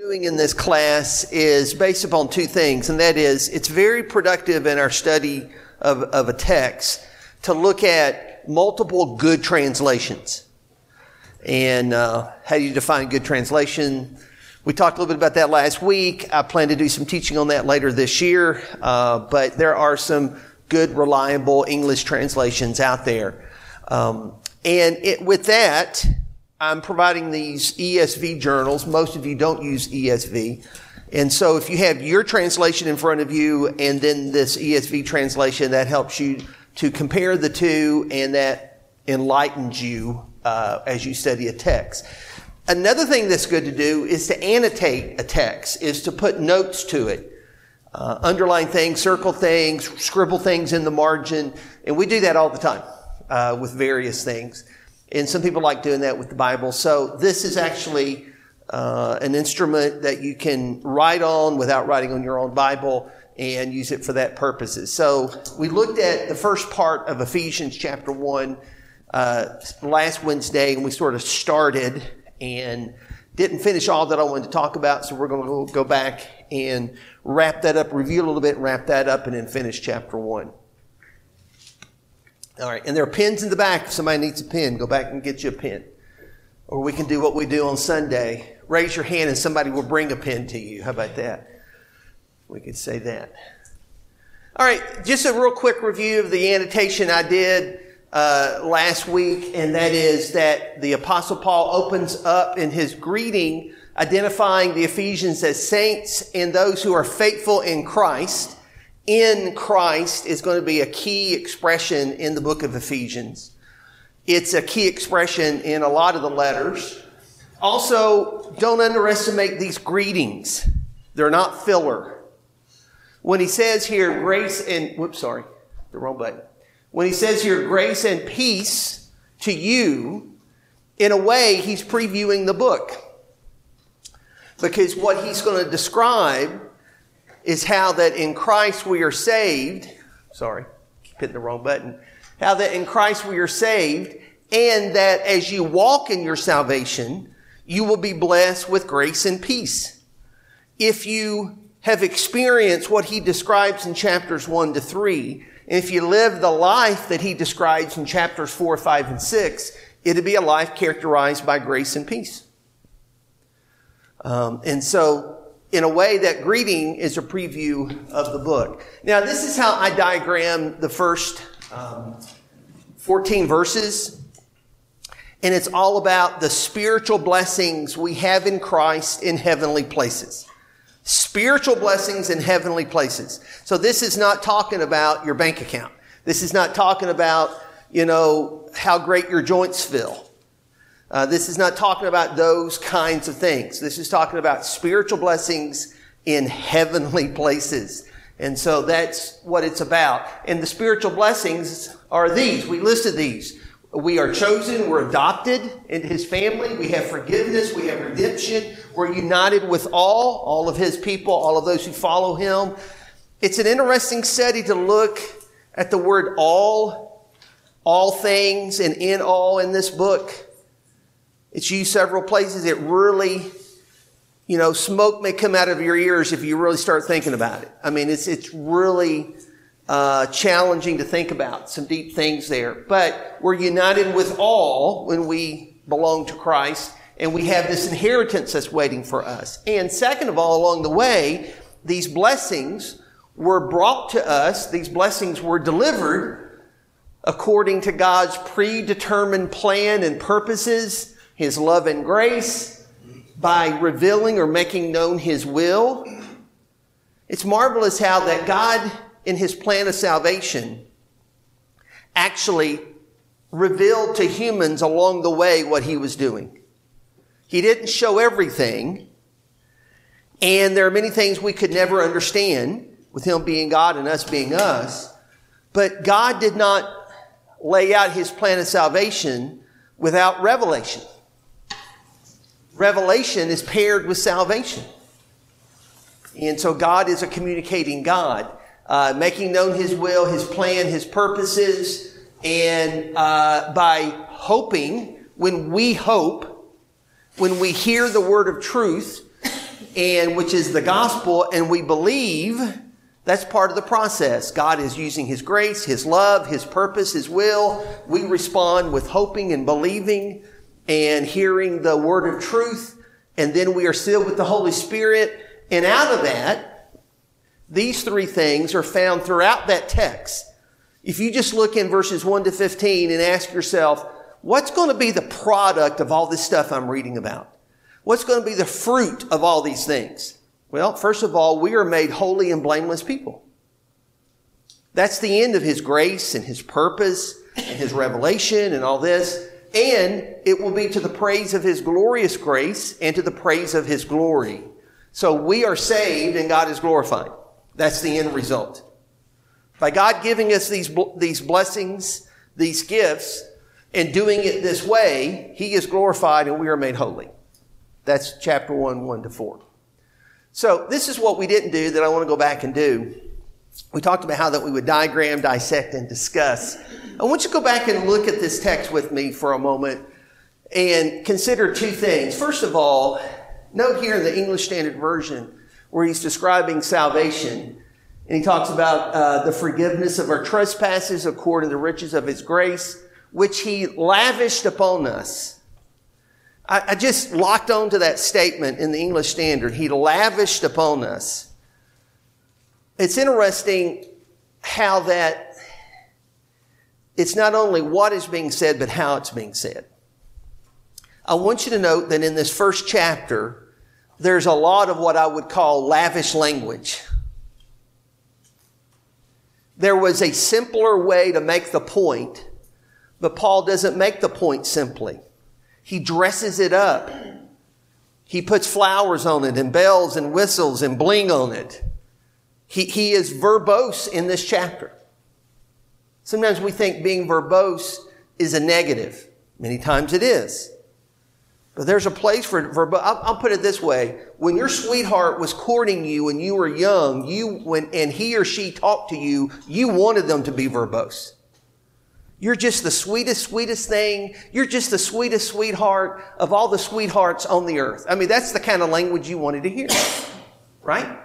Doing in this class is based upon two things, and that is it's very productive in our study of a text to look at multiple good translations. And how do you define good translation? We talked a little bit about that last week. I plan to do some teaching on that later this year, but there are some good, reliable English translations out there. With that, I'm providing these ESV journals. Most of you don't use ESV. And so if you have your translation in front of you and then this ESV translation, that helps you to compare the two, and that enlightens you as you study a text. Another thing that's good to do is to annotate a text, is to put notes to it. Underline things, circle things, scribble things in the margin. And we do that all the time with various things. And some people like doing that with the Bible. So this is actually an instrument that you can write on without writing on your own Bible and use it for that purposes. So we looked at the first part of Ephesians chapter 1 last Wednesday, and we sort of started and didn't finish all that I wanted to talk about. So we're going to go back and wrap that up, review a little bit, wrap that up, and then finish chapter 1. All right, and there are pens in the back. If somebody needs a pen, go back and get you a pen. Or we can do what we do on Sunday. Raise your hand and somebody will bring a pen to you. How about that? We could say that. All right, just a real quick review of the annotation I did last week, and that is that the Apostle Paul opens up in his greeting identifying the Ephesians as saints and those who are faithful in Christ. In Christ is going to be a key expression in the book of Ephesians. It's a key expression in a lot of the letters. Also, don't underestimate these greetings. They're not filler. When he says here grace and, When he says here grace and peace to you, in a way, he's previewing the book. Because what he's going to describe is how that in Christ we are saved. Keep hitting the wrong button. How that in Christ we are saved, and that as you walk in your salvation, you will be blessed with grace and peace. If you have experienced what he describes in chapters 1 to 3, and if you live the life that he describes in chapters 4, 5, and 6, it'll be a life characterized by grace and peace. And so, in a way, that greeting is a preview of the book. Now, this is how I diagram the first 14 verses. And it's all about the spiritual blessings we have in Christ in heavenly places. Spiritual blessings in heavenly places. So this is not talking about your bank account. This is not talking about, how great your joints feel. This is not talking about those kinds of things. This is talking about spiritual blessings in heavenly places. And so that's what it's about. And the spiritual blessings are these. We listed these. We are chosen. We're adopted into his family. We have forgiveness. We have redemption. We're united with all of his people, all of those who follow him. It's an interesting study to look at the word all things, and in all in this book. It's used several places. It really, smoke may come out of your ears if you really start thinking about it. I mean, it's really challenging to think about some deep things there. But we're united with all when we belong to Christ, and we have this inheritance that's waiting for us. And second of all, along the way, these blessings were brought to us. These blessings were delivered according to God's predetermined plan and purposes, his love and grace, by revealing or making known his will. It's marvelous how that God, in his plan of salvation, actually revealed to humans along the way what he was doing. He didn't show everything, and there are many things we could never understand with him being God and us being us, but God did not lay out his plan of salvation without revelation. Revelation is paired with salvation. And so God is a communicating God, making known his will, his plan, his purposes. And by hoping, when we hope, when we hear the word of truth, and which is the gospel, and we believe. That's part of the process. God is using His grace, His love, His purpose, His will. We respond with hoping and believing and hearing the word of truth, and then we are sealed with the Holy Spirit. And out of that, these three things are found throughout that text. If you just look in verses 1 to 15 and ask yourself, what's going to be the product of all this stuff I'm reading about? What's going to be the fruit of all these things? Well, first of all, we are made holy and blameless people. That's the end of His grace and His purpose and His revelation and all this. And it will be to the praise of His glorious grace and to the praise of His glory. So we are saved and God is glorified. That's the end result. By God giving us these blessings, these gifts, and doing it this way, He is glorified and we are made holy. That's chapter 1, 1 to 4. So this is what we didn't do that I want to go back and do. We talked about how that we would diagram, dissect, and discuss. I want you to go back and look at this text with me for a moment and consider two things. First of all, note here in the English Standard Version where he's describing salvation. And he talks about the forgiveness of our trespasses according to the riches of His grace, which He lavished upon us. I just locked on to that statement in the English Standard. He lavished upon us. It's interesting how that it's not only what is being said, but how it's being said. I want you to note that in this first chapter, there's a lot of what I would call lavish language. There was a simpler way to make the point, but Paul doesn't make the point simply. He dresses it up. He puts flowers on it and bells and whistles and bling on it. He is verbose in this chapter. Sometimes we think being verbose is a negative. Many times it is. But there's a place for verbose. I'll put it this way. When your sweetheart was courting you when you were young, and he or she talked to you, you wanted them to be verbose. You're just the sweetest thing. You're just the sweetest sweetheart of all the sweethearts on the earth. I mean, that's the kind of language you wanted to hear. Right?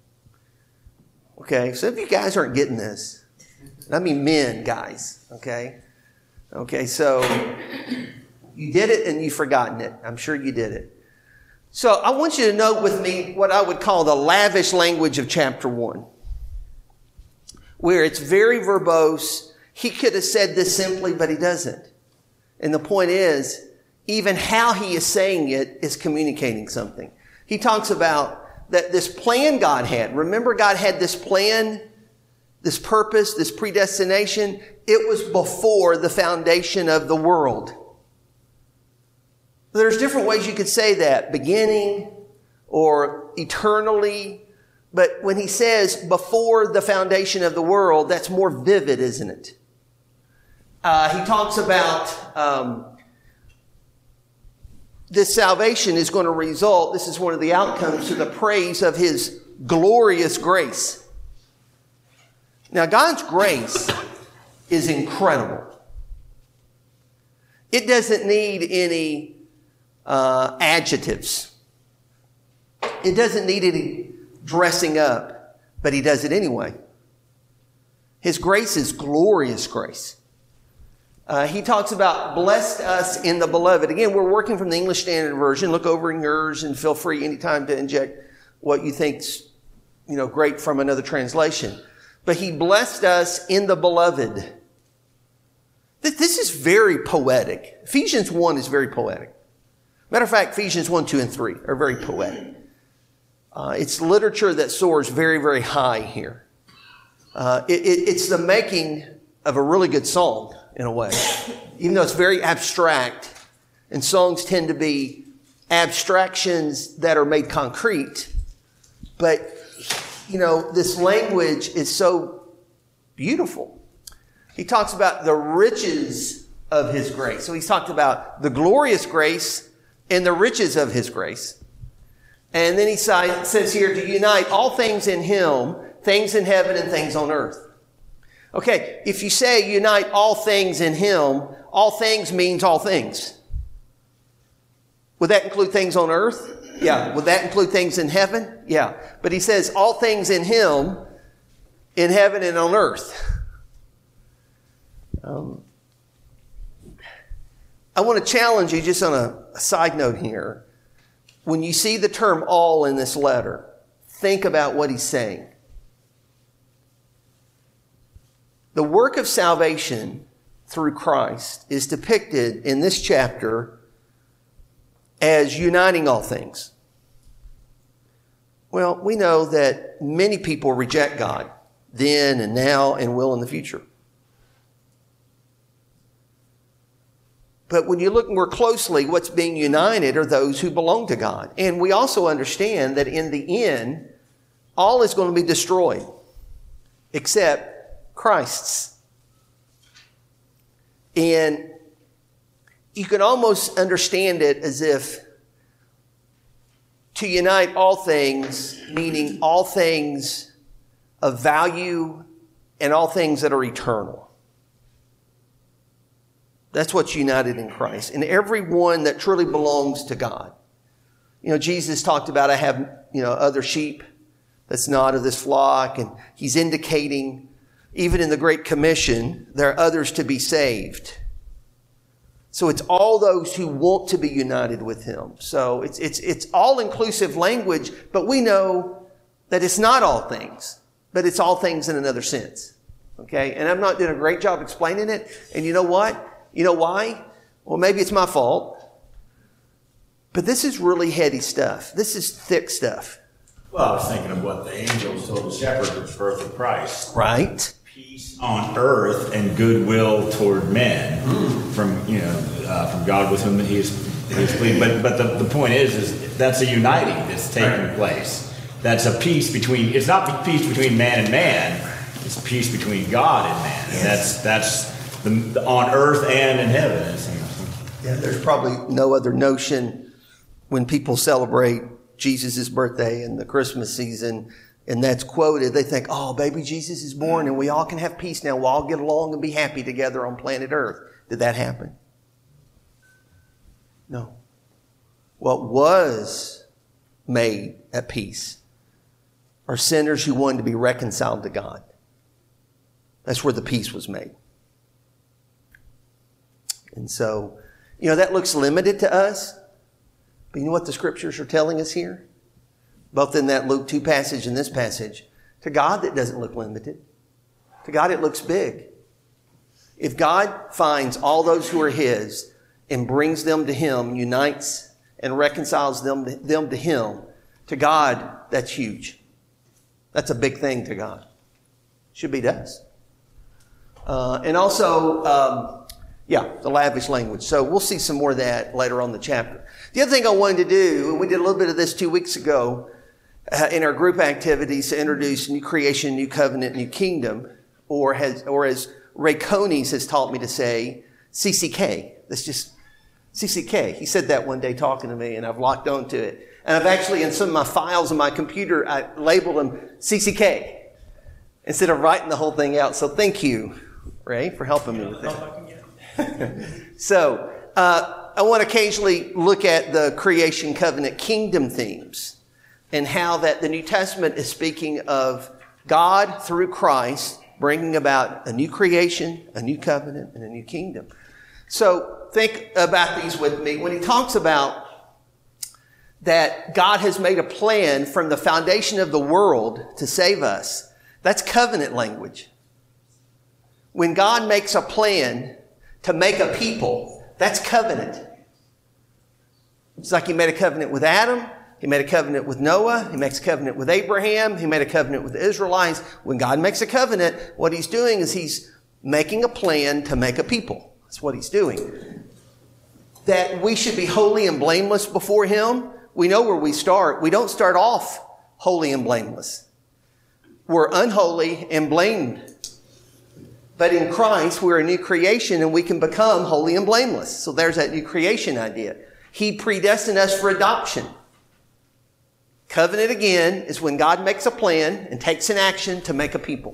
Okay, so if you guys aren't getting this, I mean men, guys, okay? Okay, so you did it and you've forgotten it. I'm sure you did it. So I want you to note with me what I would call the lavish language of chapter 1, where it's very verbose. He could have said this simply, but he doesn't. And the point is, even how he is saying it is communicating something. He talks about that this plan God had. Remember, God had this plan, this purpose, this predestination. It was before the foundation of the world. There's different ways you could say that, beginning or eternally. But when he says before the foundation of the world, that's more vivid, isn't it? He talks about this salvation is going to result, this is one of the outcomes, to the praise of His glorious grace. Now, God's grace is incredible. It doesn't need any adjectives. It doesn't need any dressing up, but He does it anyway. His grace is glorious grace. He talks about blessed us in the beloved. Again, we're working from the English Standard Version. Look over in yours and feel free anytime to inject what you think's, great from another translation. But He blessed us in the beloved. This is very poetic. Ephesians 1 is very poetic. Matter of fact, Ephesians 1, 2, and 3 are very poetic. It's literature that soars very, very high here. It's the making of a really good song, in a way. Even though it's very abstract, and songs tend to be abstractions that are made concrete. But, this language is so beautiful. He talks about the riches of His grace. So he's talked about the glorious grace and the riches of His grace. And then he says here to unite all things in Him, things in heaven and things on earth. Okay, if you say unite all things in Him, all things means all things. Would that include things on earth? Yeah. Would that include things in heaven? Yeah. But he says all things in him, in heaven and on earth. I want to challenge you just on a side note here. When you see the term all in this letter, think about what he's saying. The work of salvation through Christ is depicted in this chapter as uniting all things. Well, we know that many people reject God then and now and will in the future. But when you look more closely, what's being united are those who belong to God. And we also understand that in the end, all is going to be destroyed except Christ's. And you can almost understand it as if to unite all things, meaning all things of value and all things that are eternal. That's what's united in Christ. And everyone that truly belongs to God. You know, Jesus talked about, I have, other sheep that's not of this flock. And he's indicating, even in the Great Commission, there are others to be saved. So it's all those who want to be united with him. So it's all-inclusive language, but we know that it's not all things, but it's all things in another sense. Okay? And I'm not doing a great job explaining it. And you know what? You know why? Well, maybe it's my fault. But this is really heady stuff. This is thick stuff. Well, I was thinking of what the angels told the shepherds at the birth of Christ. Right. Peace on earth and goodwill toward men from God with whom he is pleased. But the point is that's a uniting that's taking place. That's a peace between, it's not peace between man and man. It's peace between God and man. Yes. And that's on earth and in heaven. Yeah, there's probably no other notion when people celebrate Jesus' birthday and the Christmas season, and that's quoted, they think, oh, baby Jesus is born and we all can have peace now. We'll all get along and be happy together on planet Earth. Did that happen? No. What was made at peace are sinners who wanted to be reconciled to God. That's where the peace was made. And so, that looks limited to us. But you know what the scriptures are telling us here? Both in that Luke 2 passage and this passage. To God, that doesn't look limited. To God, it looks big. If God finds all those who are his and brings them to him, unites and reconciles them to him, to God, that's huge. That's a big thing to God. Should be to us. And also, the lavish language. So we'll see some more of that later on in the chapter. The other thing I wanted to do, and we did a little bit of this 2 weeks ago in our group activities to introduce new creation, new covenant, new kingdom, or as Ray Coney's has taught me to say, CCK. That's just CCK. He said that one day talking to me, and I've locked on to it. And I've actually, in some of my files on my computer, I labeled them CCK instead of writing the whole thing out. So thank you, Ray, for helping me with that. So, I want to occasionally look at the creation, covenant, kingdom themes and how that the New Testament is speaking of God through Christ bringing about a new creation, a new covenant, and a new kingdom. So think about these with me. When he talks about that God has made a plan from the foundation of the world to save us, that's covenant language. When God makes a plan to make a people, that's covenant. It's like he made a covenant with Adam. He made a covenant with Noah. He makes a covenant with Abraham. He made a covenant with the Israelites. When God makes a covenant, what he's doing is he's making a plan to make a people. That's what he's doing. That we should be holy and blameless before him. We know where we start. We don't start off holy and blameless. We're unholy and blamed. But in Christ, we're a new creation and we can become holy and blameless. So there's that new creation idea. He predestined us for adoption. Covenant, again, is when God makes a plan and takes an action to make a people.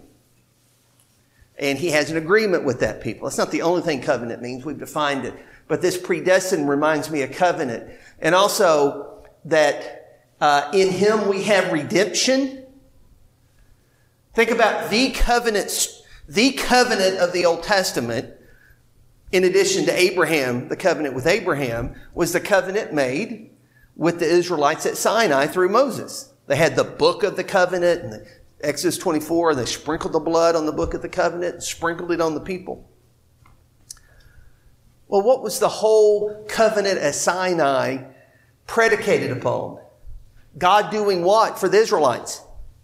And he has an agreement with that people. That's not the only thing covenant means. We've defined it. But this predestined reminds me of covenant. And also that in him we have redemption. Think about the covenant of the Old Testament, in addition to Abraham, the covenant with Abraham, was the covenant made with the Israelites at Sinai through Moses. They had the book of the covenant, and Exodus 24, and they sprinkled the blood on the book of the covenant and sprinkled it on the people. Well, what was the whole covenant at Sinai predicated upon? God doing what for the Israelites?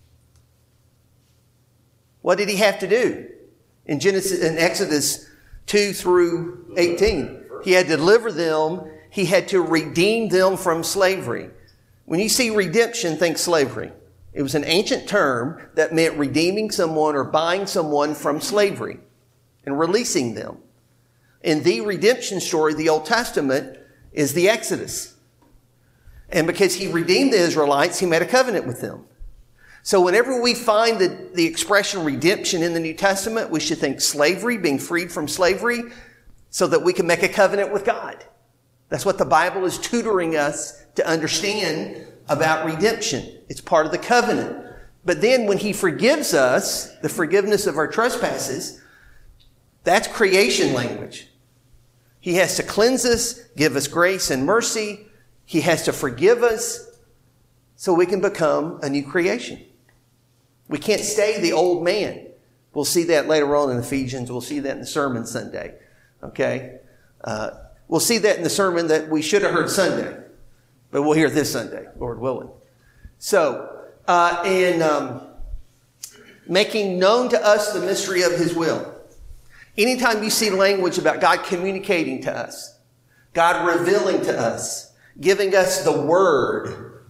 What did he have to do? In Exodus 2 through 18, he had to deliver them. He had to redeem them from slavery. When you see redemption, think slavery. It was an ancient term that meant redeeming someone or buying someone from slavery and releasing them. In the redemption story, the Old Testament is the Exodus. And because he redeemed the Israelites, he made a covenant with them. So whenever we find the expression redemption in the New Testament, we should think slavery, being freed from slavery, so that we can make a covenant with God. That's what the Bible is tutoring us to understand about redemption. It's part of the covenant. But then when he forgives us, the forgiveness of our trespasses, that's creation language. He has to cleanse us, give us grace and mercy. He has to forgive us so we can become a new creation. We can't stay the old man. We'll see that later on in Ephesians. We'll see that in the sermon Sunday. Okay? We'll see that in the sermon that we should have heard Sunday. But we'll hear it this Sunday, Lord willing. So, in making known to us the mystery of his will. Anytime you see language about God communicating to us, God revealing to us, giving us the word,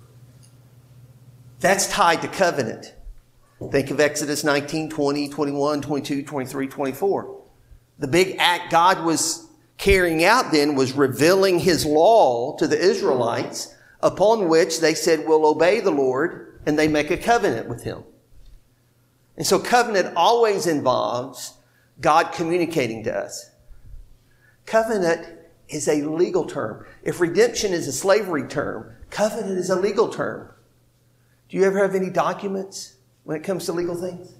that's tied to covenant. Think of Exodus 19, 20, 21, 22, 23, 24. The big act God was carrying out then was revealing his law to the Israelites, upon which they said, we'll obey the Lord, and they make a covenant with him. And so covenant always involves God communicating to us. Covenant is a legal term. If redemption is a slavery term, covenant is a legal term. Do you ever have any documents when it comes to legal things?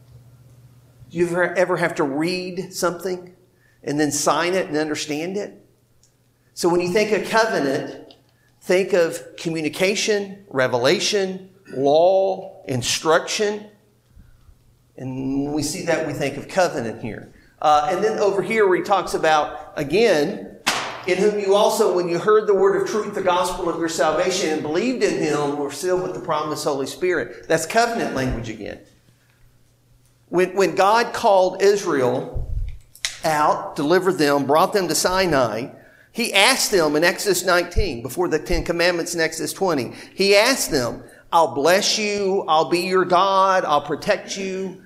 Do you ever have to read something and then sign it and understand it? So when you think of covenant, think of communication, revelation, law, instruction. And when we see that, we think of covenant here. And then over here where he talks about, again, in whom you also, when you heard the word of truth, the gospel of your salvation, and believed in him, were sealed with the promised Holy Spirit. That's covenant language again. When God called Israel out, delivered them, brought them to Sinai, he asked them in Exodus 19, before the 10 Commandments in Exodus 20, he asked them, I'll bless you, I'll be your God, I'll protect you.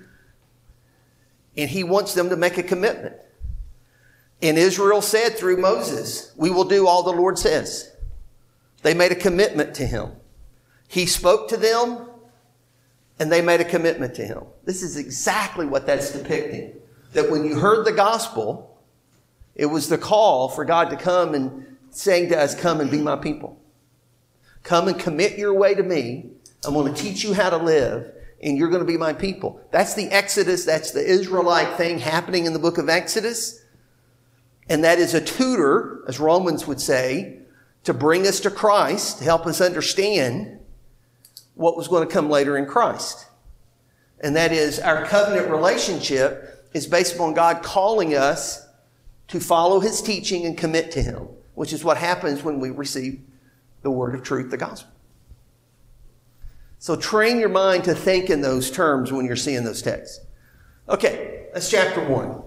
And he wants them to make a commitment. And Israel said through Moses, we will do all the Lord says. They made a commitment to him. He spoke to them, and they made a commitment to him. This is exactly what that's depicting. That when you heard the gospel, it was the call for God to come and saying to us, come and be my people. Come and commit your way to me. I'm going to teach you how to live, and you're going to be my people. That's the Exodus. That's the Israelite thing happening in the book of Exodus. And that is a tutor, as Romans would say, to bring us to Christ, to help us understand what was going to come later in Christ. And that is our covenant relationship is based upon God calling us to follow his teaching and commit to him, which is what happens when we receive the word of truth, the gospel. So train your mind to think in those terms when you're seeing those texts. Okay, that's chapter 1.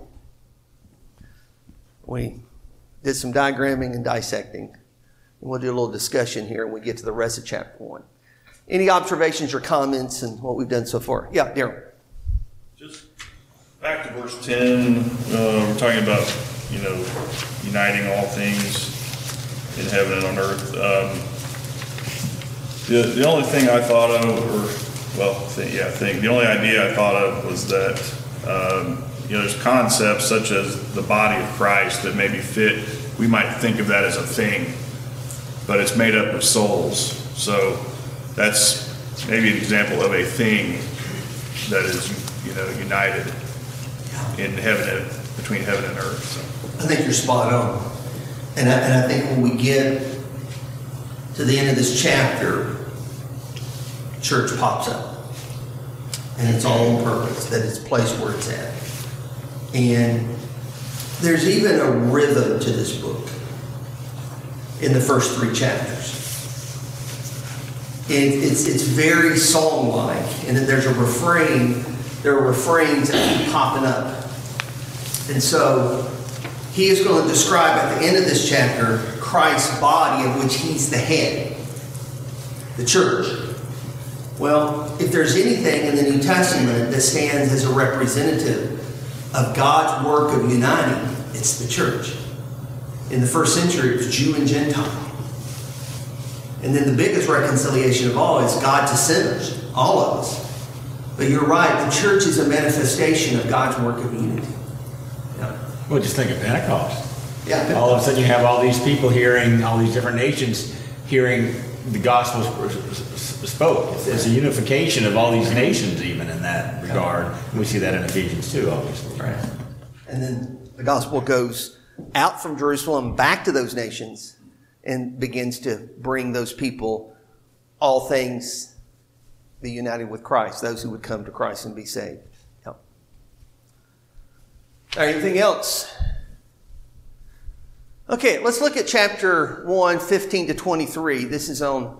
We did some diagramming and dissecting. And we'll do a little discussion here when we get to the rest of chapter 1. Any observations or comments on what we've done so far? Yeah, Darryl. Just back to verse 10, we're talking about, uniting all things in heaven and on earth. The only thing I thought of, the only idea I thought of was that, there's concepts such as the body of Christ that maybe fit. We might think of that as a thing, but it's made up of souls. So that's maybe an example of a thing that is, united in heaven, between heaven and earth. So I think you're spot on. And I think when we get to the end of this chapter, church pops up. And it's all on purpose, that it's placed where it's at. And there's even a rhythm to this book in the first 3 chapters. It's very song-like, and then there's a refrain. There are refrains that keep popping up. And so he is going to describe at the end of this chapter Christ's body, of which he's the head, the church. Well, if there's anything in the New Testament that stands as a representative of God's work of uniting, it's the church. In the first century, it was Jew and Gentile. And then the biggest reconciliation of all is God to sinners, all of us. But you're right, the church is a manifestation of God's work of unity. Yeah. Well, just think of Pentecost. Yeah. All of a sudden you have all these people hearing, all these different nations hearing the gospel spoke. It's a unification of all these nations even in that regard. We see that in Ephesians 2, obviously. Right. And then the gospel goes out from Jerusalem back to those nations and begins to bring those people, all things, be united with Christ, those who would come to Christ and be saved. Yep. Anything else? Okay, let's look at chapter 1, 15 to 23. This is on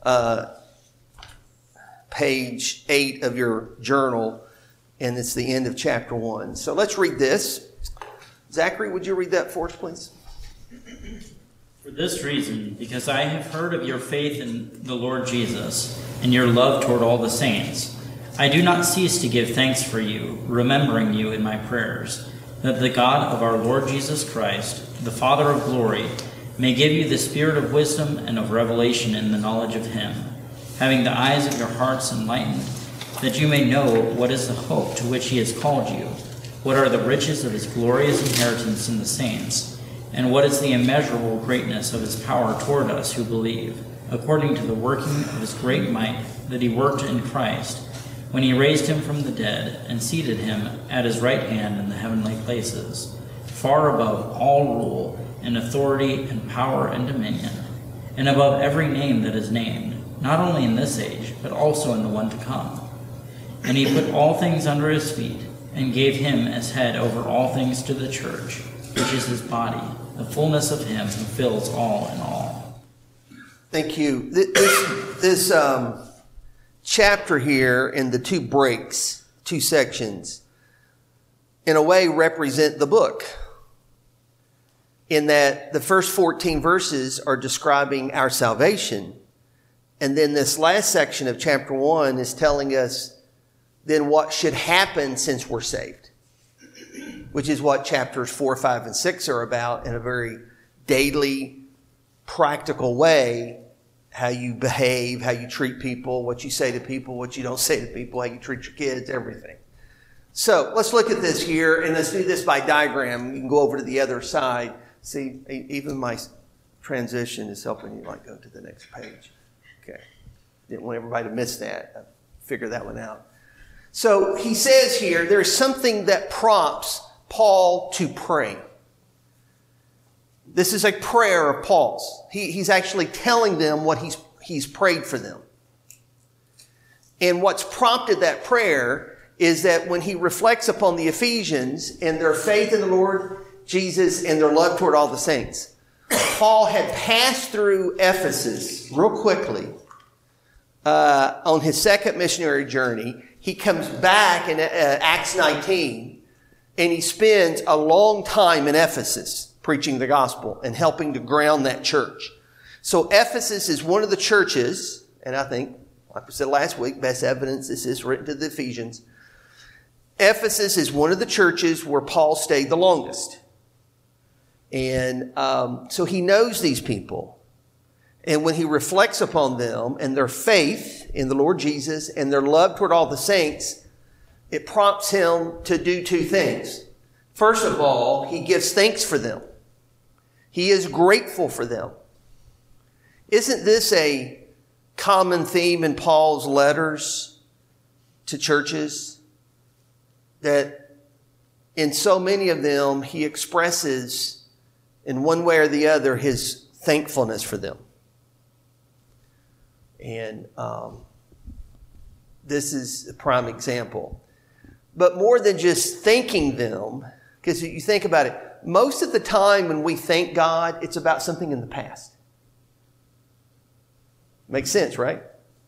page 8 of your journal, and it's the end of chapter 1. So let's read this. Zachary, would you read that for us, please? For this reason, because I have heard of your faith in the Lord Jesus and your love toward all the saints, I do not cease to give thanks for you, remembering you in my prayers, that the God of our Lord Jesus Christ, the Father of glory, may give you the spirit of wisdom and of revelation in the knowledge of him, having the eyes of your hearts enlightened, that you may know what is the hope to which he has called you, what are the riches of his glorious inheritance in the saints, and what is the immeasurable greatness of his power toward us who believe, according to the working of his great might that he worked in Christ, when he raised him from the dead and seated him at his right hand in the heavenly places, far above all rule and authority and power and dominion, and above every name that is named, not only in this age, but also in the one to come. And he put all things under his feet, and gave him as head over all things to the church, which is his body, the fullness of him who fills all in all. Thank you. This chapter here and the 2 breaks, 2 sections, in a way represent the book, in that the first 14 verses are describing our salvation, and then this last section of chapter 1 is telling us then what should happen since we're saved, which is what chapters 4, 5, and 6 are about in a very daily, practical way. How you behave, how you treat people, what you say to people, what you don't say to people, how you treat your kids, everything. So let's look at this here, and let's do this by diagram. You can go over to the other side. See, even my transition is helping you go to the next page. Okay. Didn't want everybody to miss that. I figured that one out. So he says here, there's something that prompts Paul to pray. This is a prayer of Paul's. He's actually telling them what he's prayed for them. And what's prompted that prayer is that when he reflects upon the Ephesians and their faith in the Lord Jesus and their love toward all the saints, Paul had passed through Ephesus real quickly on his second missionary journey. He comes back in Acts 19, and he spends a long time in Ephesus preaching the gospel and helping to ground that church. So Ephesus is one of the churches, and I think, like we said last week, best evidence this is written to the Ephesians. Ephesus is one of the churches where Paul stayed the longest. And so he knows these people. And when he reflects upon them and their faith in the Lord Jesus and their love toward all the saints, it prompts him to do 2 things. First of all, he gives thanks for them. He is grateful for them. Isn't this a common theme in Paul's letters to churches? That in so many of them, he expresses in one way or the other his thankfulness for them. And this is a prime example. But more than just thanking them, because you think about it, most of the time when we thank God, it's about something in the past. Makes sense, right?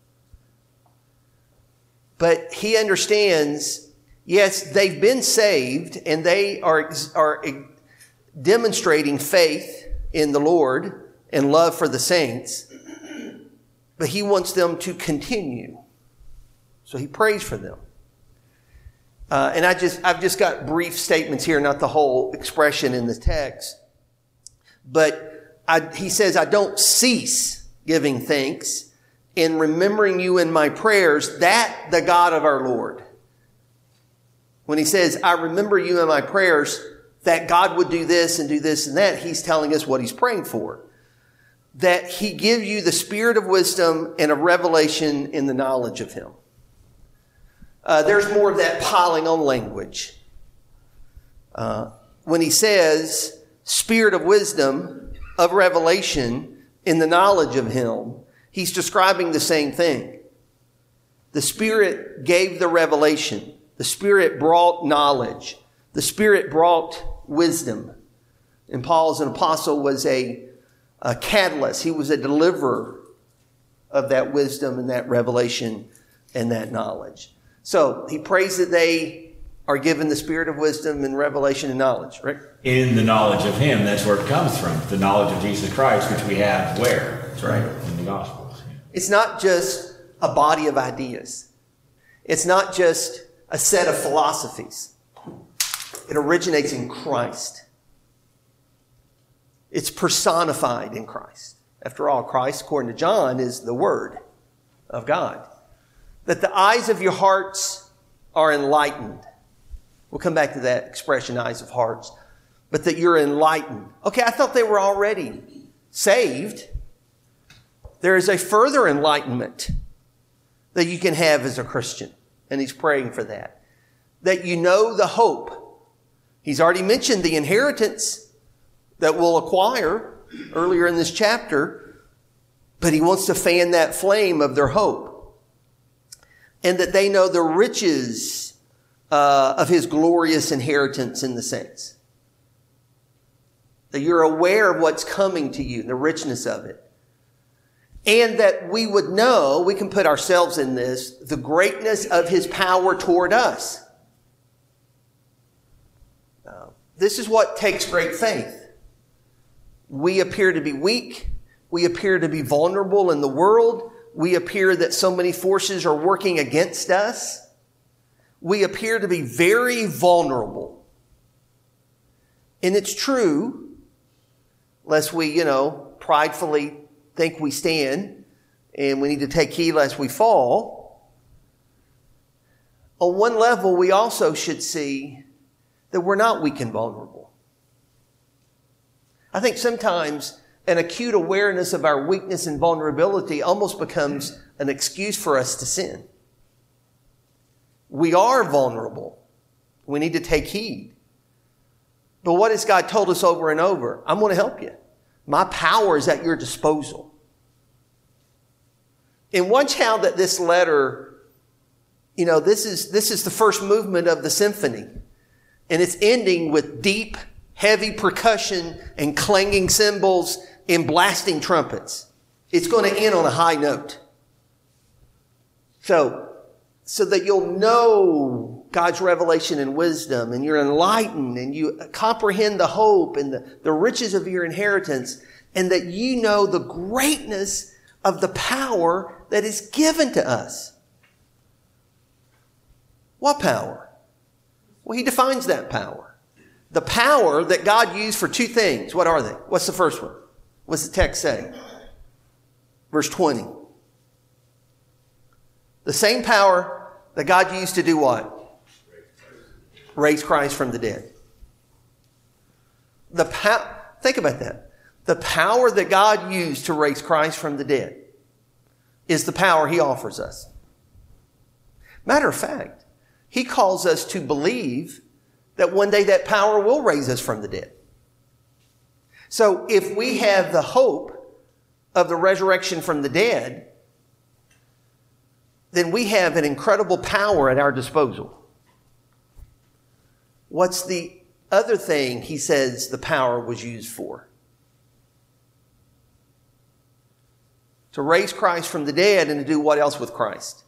But he understands, yes, they've been saved and they are demonstrating faith in the Lord and love for the saints, but he wants them to continue. So he prays for them. And I've just got brief statements here, not the whole expression in the text. But he says, I don't cease giving thanks in remembering you in my prayers, that the God of our Lord. When he says, I remember you in my prayers, that God would do this and that, he's telling us what he's praying for. That he give you the spirit of wisdom and of revelation in the knowledge of him. There's more of that piling on language. When he says, spirit of wisdom, of revelation, in the knowledge of him, he's describing the same thing. The Spirit gave the revelation. The Spirit brought knowledge. The Spirit brought wisdom. And Paul, as an apostle, was a catalyst. He was a deliverer of that wisdom and that revelation and that knowledge. So he prays that they are given the spirit of wisdom and revelation and knowledge, right? In the knowledge of him, that's where it comes from. The knowledge of Jesus Christ, which we have where? That's right. In the Gospels. It's not just a body of ideas. It's not just a set of philosophies. It originates in Christ. It's personified in Christ. After all, Christ, according to John, is the Word of God. That the eyes of your hearts are enlightened. We'll come back to that expression, eyes of hearts. But that you're enlightened. Okay, I thought they were already saved. There is a further enlightenment that you can have as a Christian. And he's praying for that. That you know the hope. He's already mentioned the inheritance that we'll acquire earlier in this chapter. But he wants to fan that flame of their hope. And that they know the riches of his glorious inheritance in the saints. That you're aware of what's coming to you, the richness of it. And that we would know, we can put ourselves in this, the greatness of his power toward us. This is what takes great faith. We appear to be weak. We appear to be vulnerable in the world. We appear that so many forces are working against us. We appear to be very vulnerable. And it's true, lest we, pridefully think we stand and we need to take heed lest we fall. On one level, we also should see that we're not weak and vulnerable. I think sometimes an acute awareness of our weakness and vulnerability almost becomes an excuse for us to sin. We are vulnerable. We need to take heed. But what has God told us over and over? I'm going to help you. My power is at your disposal. And watch how that this letter, this is the first movement of the symphony. And it's ending with deep, heavy percussion and clanging cymbals and blasting trumpets. It's going to end on a high note. So that you'll know God's revelation and wisdom, and you're enlightened, and you comprehend the hope and the riches of your inheritance, and that you know the greatness of the power that is given to us. What power? Well, he defines that power. The power that God used for two things. What are they? What's the first one? What's the text say? Verse 20. The same power that God used to do what? Raise Christ from the dead. Think about that. The power that God used to raise Christ from the dead is the power he offers us. Matter of fact, he calls us to believe that one day that power will raise us from the dead. So if we have the hope of the resurrection from the dead, then we have an incredible power at our disposal. What's the other thing he says the power was used for? To raise Christ from the dead and to do what else with Christ?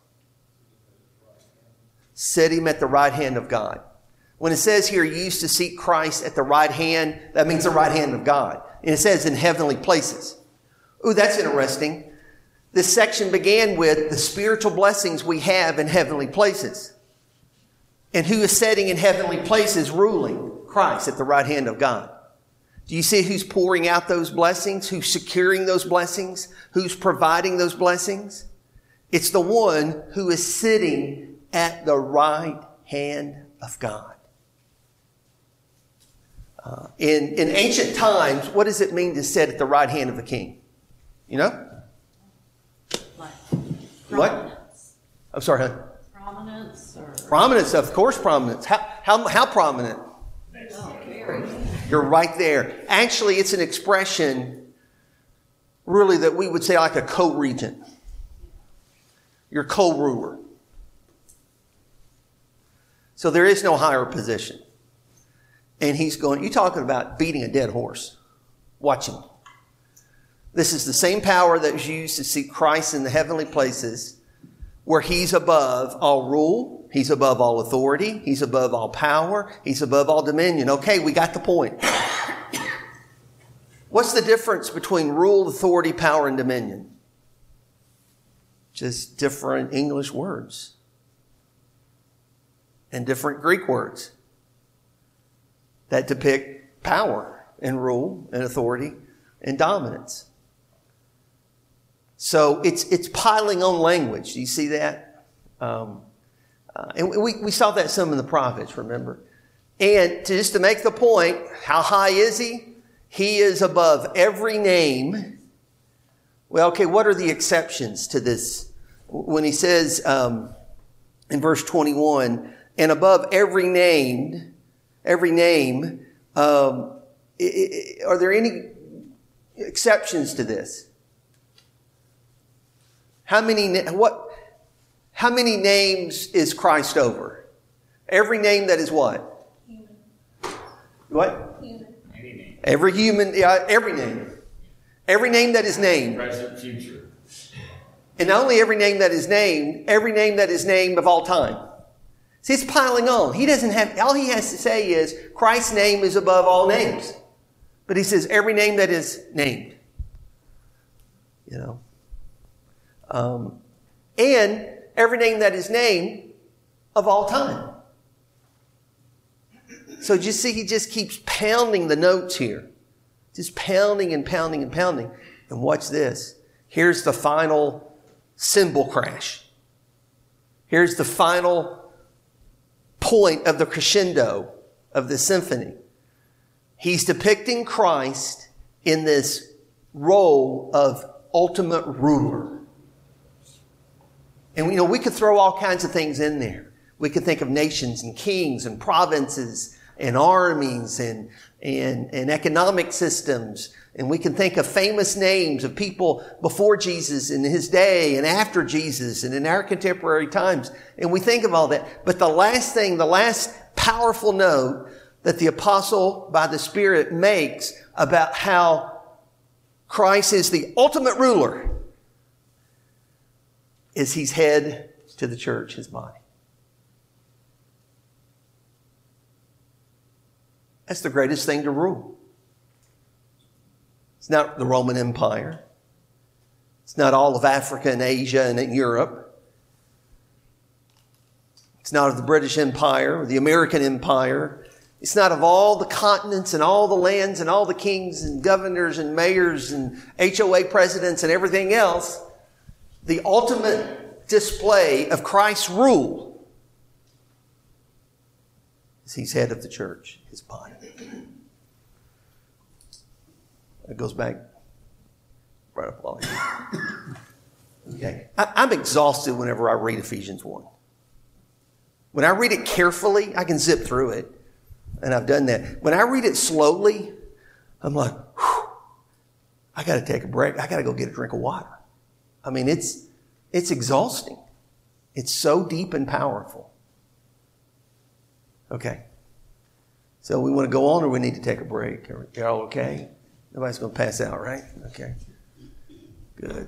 Set him at the right hand of God. When it says here, you used to seek Christ at the right hand, that means the right hand of God. And it says in heavenly places. Ooh, that's interesting. This section began with the spiritual blessings we have in heavenly places. And who is sitting in heavenly places ruling? Christ at the right hand of God. Do you see who's pouring out those blessings? Who's securing those blessings? Who's providing those blessings? It's the one who is sitting at the right hand of God. In ancient times, what does it mean to sit at the right hand of a king? You know? What? Prominence. I'm sorry, huh? Prominence or... Prominence, of course, prominence. How prominent? Oh, very. You're right there. Actually, it's an expression, really, that we would say like a co-regent. You're co-ruler. So there is no higher position. And he's going, you're talking about beating a dead horse. Watch him. This is the same power that was used to seek Christ in the heavenly places, where he's above all rule, he's above all authority, he's above all power, he's above all dominion. Okay, we got the point. What's the difference between rule, authority, power, and dominion? Just different English words and different Greek words that depict power and rule and authority and dominance. So it's piling on language. Do you see that? And we saw that some in the prophets, remember? And just to make the point, how high is he? He is above every name. Well, okay, what are the exceptions to this? When he says in verse 21, and above every name, are there any exceptions to this? How many names is Christ over? Every name that is what? Human. What? Human. Any name. Every human, every name. Every name that is named. Present, future. And not only every name that is named, every name that is named of all time. See, it's piling on. He doesn't have, all he has to say is, Christ's name is above all names. But he says, every name that is named. You know. And every name that is named of all time. So you see, he just keeps pounding the notes here. Just pounding and pounding and pounding. And watch this. Here's the final cymbal crash. Here's the final point of the crescendo of the symphony. He's depicting Christ in this role of ultimate ruler. And we could throw all kinds of things in there. We could think of nations and kings and provinces and armies and economic systems. And we can think of famous names of people before Jesus in his day and after Jesus and in our contemporary times. And we think of all that. But the last powerful note that the apostle by the Spirit makes about how Christ is the ultimate ruler is he's head to the church, his body. That's the greatest thing to rule. It's not the Roman Empire. It's not all of Africa and Asia and Europe. It's not of the British Empire or the American Empire. It's not of all the continents and all the lands and all the kings and governors and mayors and HOA presidents and everything else. The ultimate display of Christ's rule is he's head of the church, his body. It goes back right up along. Okay. I'm exhausted whenever I read Ephesians 1. When I read it carefully, I can zip through it. And I've done that. When I read it slowly, I'm like, whew, I got to take a break. I got to go get a drink of water. I mean, it's exhausting. It's so deep and powerful. Okay. So we want to go on or we need to take a break? Are y'all okay? Nobody's going to pass out, right? Okay. Good.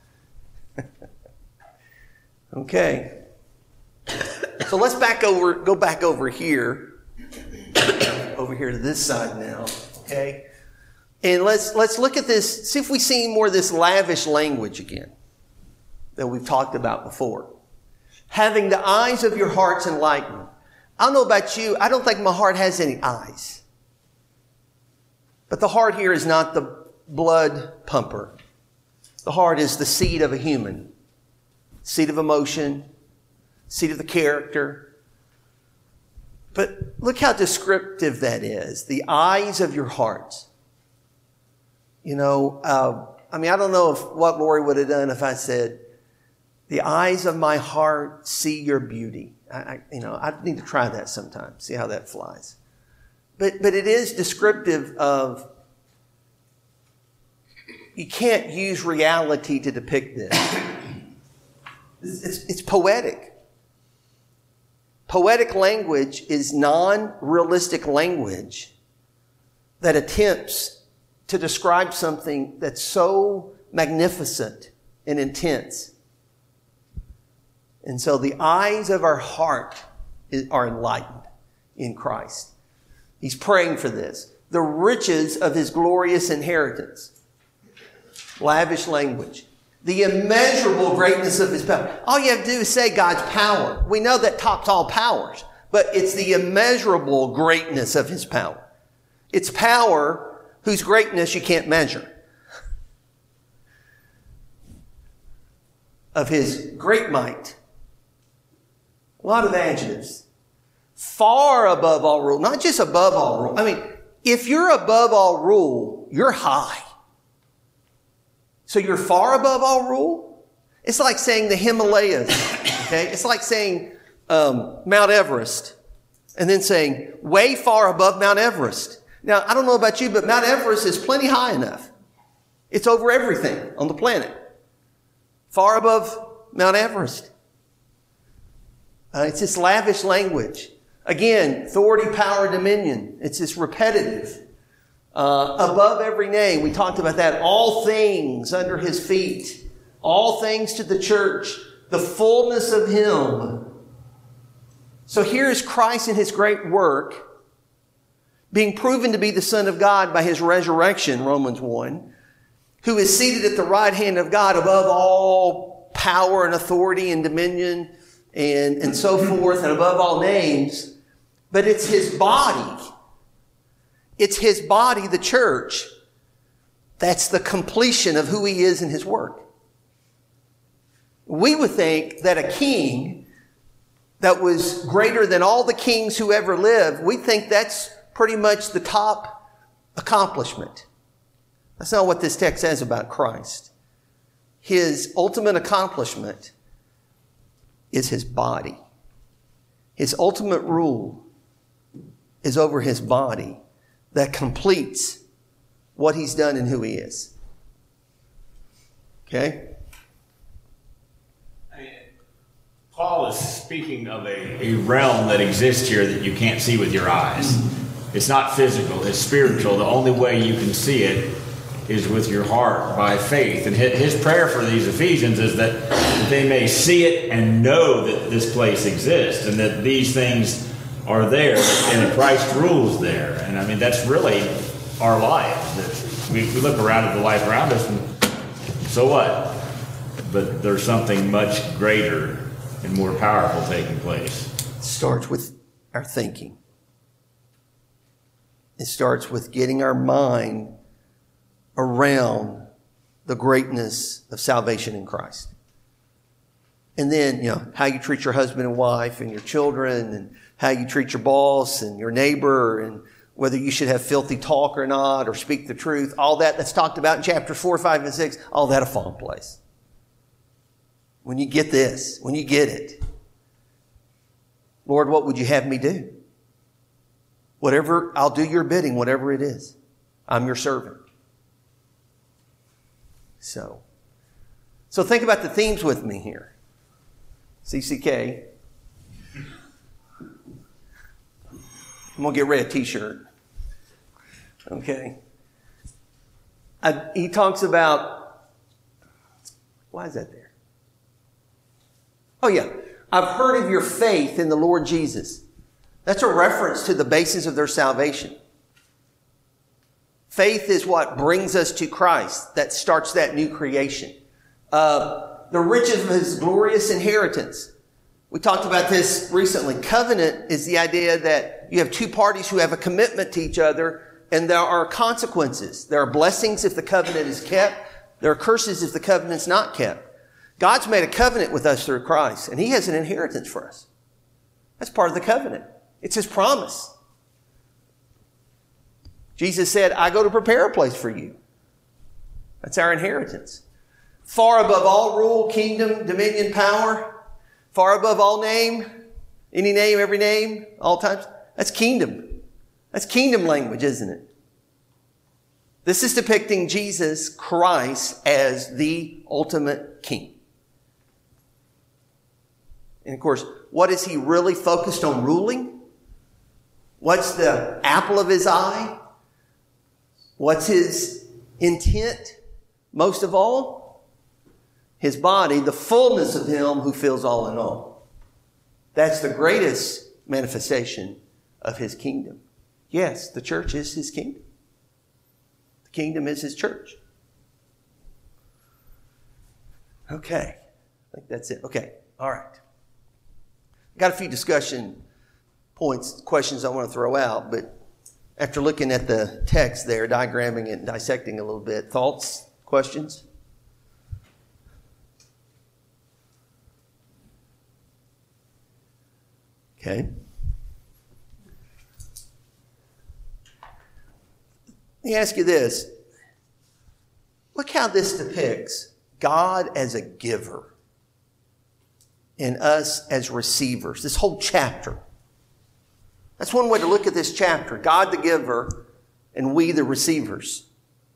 Okay. So let's go back over here. Over here to this side now. Okay. And let's look at this, see if we see more of this lavish language again that we've talked about before. Having the eyes of your hearts enlightened. I don't know about you, I don't think my heart has any eyes. But the heart here is not the blood pumper. The heart is the seat of a human. Seat of emotion, seat of the character. But look how descriptive that is. The eyes of your hearts. You know, I don't know what Lori would have done if I said, the eyes of my heart see your beauty. I need to try that sometime, see how that flies. But it is descriptive of, you can't use reality to depict this. It's poetic. Poetic language is non-realistic language that attempts to describe something that's so magnificent and intense. And so the eyes of our heart are enlightened in Christ. He's praying for this. The riches of his glorious inheritance. Lavish language. The immeasurable greatness of his power. All you have to do is say God's power. We know that tops all powers, but it's the immeasurable greatness of his power. It's power whose greatness you can't measure. Of his great might. A lot of adjectives. Far above all rule. Not just above all rule. I mean, if you're above all rule, you're high. So you're far above all rule? It's like saying the Himalayas. Okay? It's like saying Mount Everest. And then saying way far above Mount Everest. Now, I don't know about you, but Mount Everest is plenty high enough. It's over everything on the planet. Far above Mount Everest. It's this lavish language. Again, authority, power, dominion. It's this repetitive. Above every name. We talked about that. All things under his feet. All things to the church. The fullness of him. So here is Christ in his great work, being proven to be the Son of God by his resurrection, Romans 1, who is seated at the right hand of God above all power and authority and dominion and so forth, and above all names. But it's his body. It's his body, the church. That's the completion of who he is in his work. We would think that a king that was greater than all the kings who ever lived, we think that's pretty much the top accomplishment. That's not what this text says about Christ. His ultimate accomplishment is his body. His ultimate rule is over his body that completes what he's done and who he is. Okay? Paul is speaking of a realm that exists here that you can't see with your eyes. It's not physical, it's spiritual. The only way you can see it is with your heart by faith. And his prayer for these Ephesians is that they may see it and know that this place exists and that these things are there and Christ rules there. And I mean, that's really our life. We look around at the life around us and so what? But there's something much greater and more powerful taking place. It starts with our thinking. It starts with getting our mind around the greatness of salvation in Christ. And then, how you treat your husband and wife and your children and how you treat your boss and your neighbor and whether you should have filthy talk or not, or speak the truth, all that's talked about in chapters 4, 5, and 6, all that'll fall in place. When you get this, when you get it, Lord, what would you have me do? Whatever, I'll do your bidding, whatever it is. I'm your servant. So think about the themes with me here. CCK. I'm going to get rid of t-shirt. Okay. He talks about, why is that there? Oh yeah. I've heard of your faith in the Lord Jesus. That's a reference to the basis of their salvation. Faith is what brings us to Christ. That starts that new creation. The riches of his glorious inheritance. We talked about this recently. Covenant is the idea that you have two parties who have a commitment to each other, and there are consequences. There are blessings if the covenant is kept. There are curses if the covenant's not kept. God's made a covenant with us through Christ, and he has an inheritance for us. That's part of the covenant. It's his promise. Jesus said, I go to prepare a place for you. That's our inheritance. Far above all rule, kingdom, dominion, power, far above all name, any name, every name, all times. That's kingdom. That's kingdom language, isn't it? This is depicting Jesus Christ as the ultimate king. And of course, what is he really focused on ruling? What's the apple of his eye? What's his intent? Most of all, his body, the fullness of him who fills all in all. That's the greatest manifestation of his kingdom. Yes, the church is his kingdom. The kingdom is his church. Okay. I think that's it. Okay. All right. Got a few discussion points, questions I want to throw out, but after looking at the text there, diagramming it and dissecting a little bit, thoughts, questions? Okay. Let me ask you this. Look how this depicts God as a giver and us as receivers. This whole chapter. That's one way to look at this chapter. God the giver and we the receivers.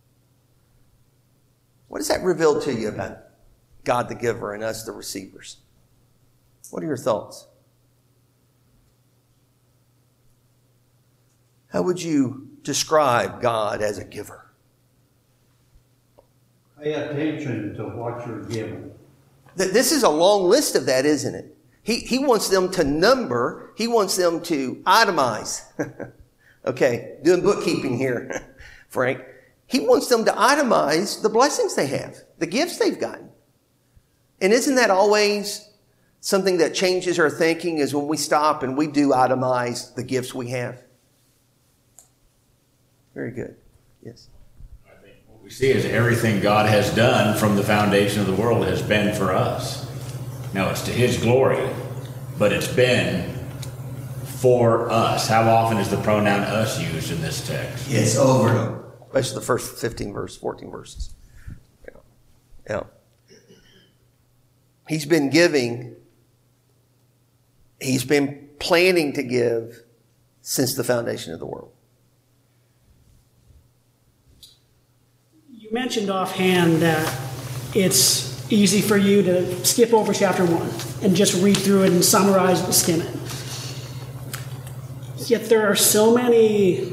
What does that reveal to you about God the giver and us the receivers? What are your thoughts? How would you describe God as a giver? Pay attention to what you're given. This is a long list of that, isn't it? He wants them to number. He wants them to itemize. Okay, doing bookkeeping here, Frank. He wants them to itemize the blessings they have, the gifts they've gotten. And isn't that always something that changes our thinking, is when we stop and we do itemize the gifts we have? Very good. Yes. I think what we see is everything God has done from the foundation of the world has been for us. Now it's to his glory, but it's been for us. How often is the pronoun us used in this text? Yes, over and over. Especially the first 14 verses. Yeah. He's been giving. He's been planning to give since the foundation of the world. You mentioned offhand that it's easy for you to skip over chapter 1 and just read through it and summarize and skim it. Yet there are so many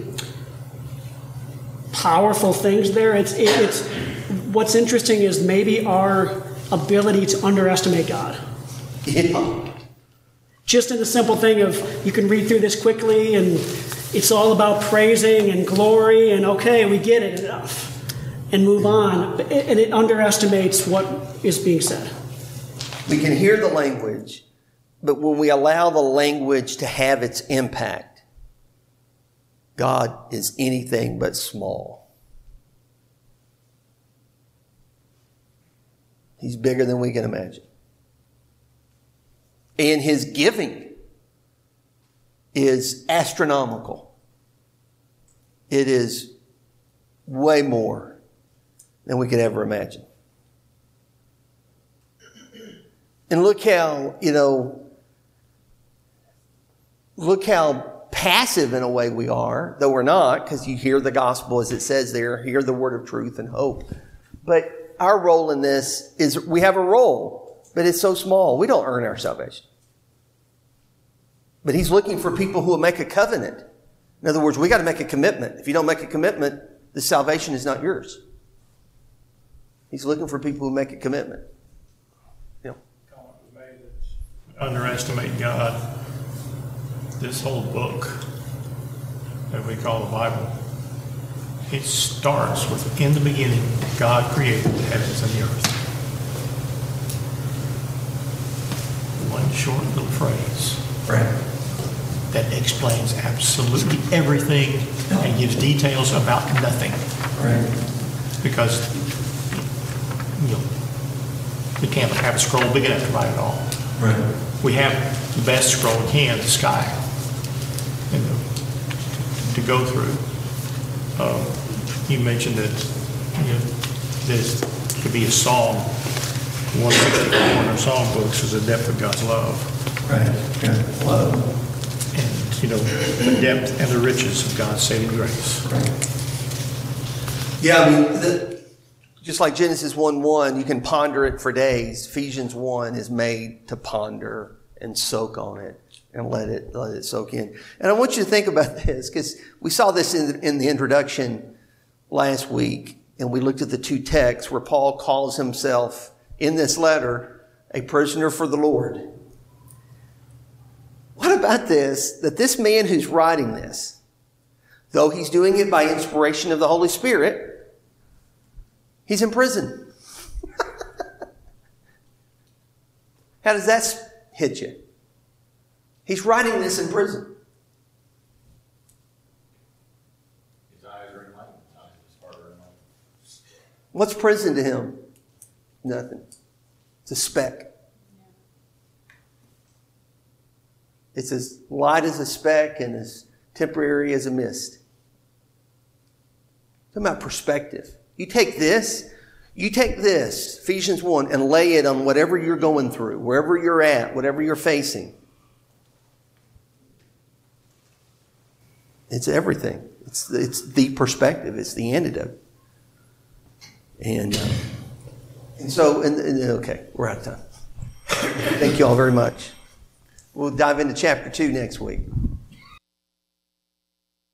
powerful things there. It's what's interesting is maybe our ability to underestimate God. Yeah. Just in the simple thing of you can read through this quickly and it's all about praising and glory and okay, we get it enough. And move on, and it underestimates what is being said. We can hear the language, but when we allow the language to have its impact, God is anything but small. He's bigger than we can imagine. And his giving is astronomical. It is way more than we could ever imagine. And look how, look how passive in a way we are, though we're not, because you hear the gospel as it says there, hear the word of truth and hope. But our role in this is we have a role, but it's so small. We don't earn our salvation. But he's looking for people who will make a covenant. In other words, we got to make a commitment. If you don't make a commitment, the salvation is not yours. He's looking for people who make a commitment. Underestimate God. This whole book that we call the Bible, it starts with, in the beginning, God created the heavens and the earth. One short little phrase. Right. That explains absolutely everything and gives details about nothing. Right. Because, we can't have a scroll big enough to write it all. Right. We have the best scroll we can, the sky, to go through. You mentioned that this could be a song. 164 in our song books is the depth of God's love. Right. Good. Love. And, the depth and the riches of God's saving grace. Right. Yeah, I mean, just like Genesis 1:1, you can ponder it for days. Ephesians 1 is made to ponder and soak on it and let it soak in. And I want you to think about this, because we saw this in the introduction last week, and we looked at the two texts where Paul calls himself in this letter a prisoner for the Lord. What about this, that this man who's writing this, though he's doing it by inspiration of the Holy Spirit, he's in prison. How does that hit you? He's writing this in prison. His eyes are enlightened. His heart are enlightened. What's prison to him? Nothing. It's a speck. It's as light as a speck and as temporary as a mist. It's about perspective. You take this, Ephesians 1, and lay it on whatever you're going through, wherever you're at, whatever you're facing. It's everything. It's the perspective. It's the antidote. And so, okay, we're out of time. Thank you all very much. We'll dive into chapter 2 next week.